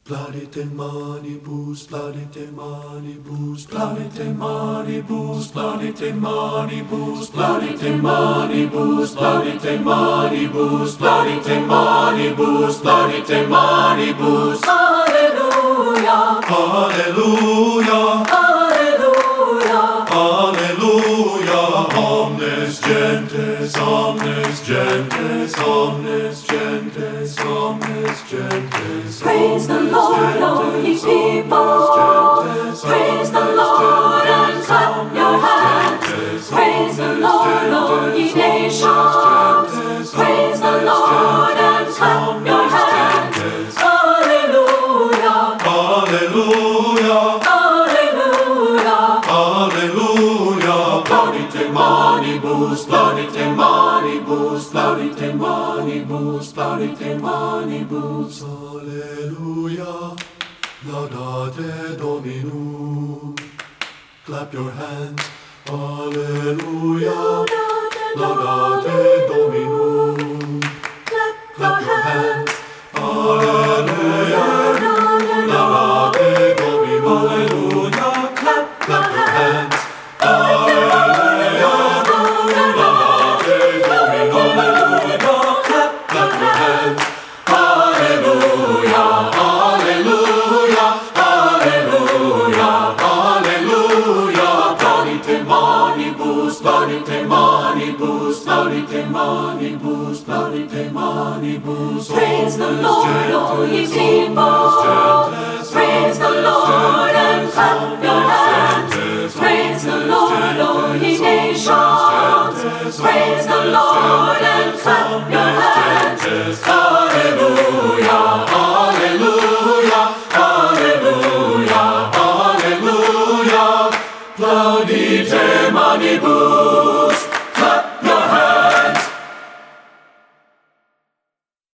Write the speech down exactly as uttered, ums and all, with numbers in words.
Plaudite manibus, plaudite manibus, plaudite manibus, plaudite manibus, plaudite manibus, plaudite manibus, plaudite manibus, plaudite manibus. Hallelujah, Hallelujah, hallelujah, hallelujah. Omnes gentes, omnes gentes, omnes gentes, omnes gentes. praise the Lord, all ye people. Praise the Lord and clap your hands. Praise the Lord, all ye nations. Praise the Lord and clap your hands. Hallelujah, Hallelujah, hallelujah. hallelujah. Plaudite manibus, plaudite manibus, plaudite manibus, plaudite manibus. Hallelujah, laudate Dominum. Clap your hands. Hallelujah, laudate Dominum. Clap your hands. Hallelujah, laudate Dominum. Hallelujah, clap, clap your hands. Plaudite manibus, plaudite manibus, plaudite manibus. Praise the Lord, all ye people. Praise the Lord and clap your hands. Praise the Lord, all ye nations. Praise the Lord and clap your hands. Hallelujah, hallelujah, hallelujah, hallelujah. Plaudite manibus.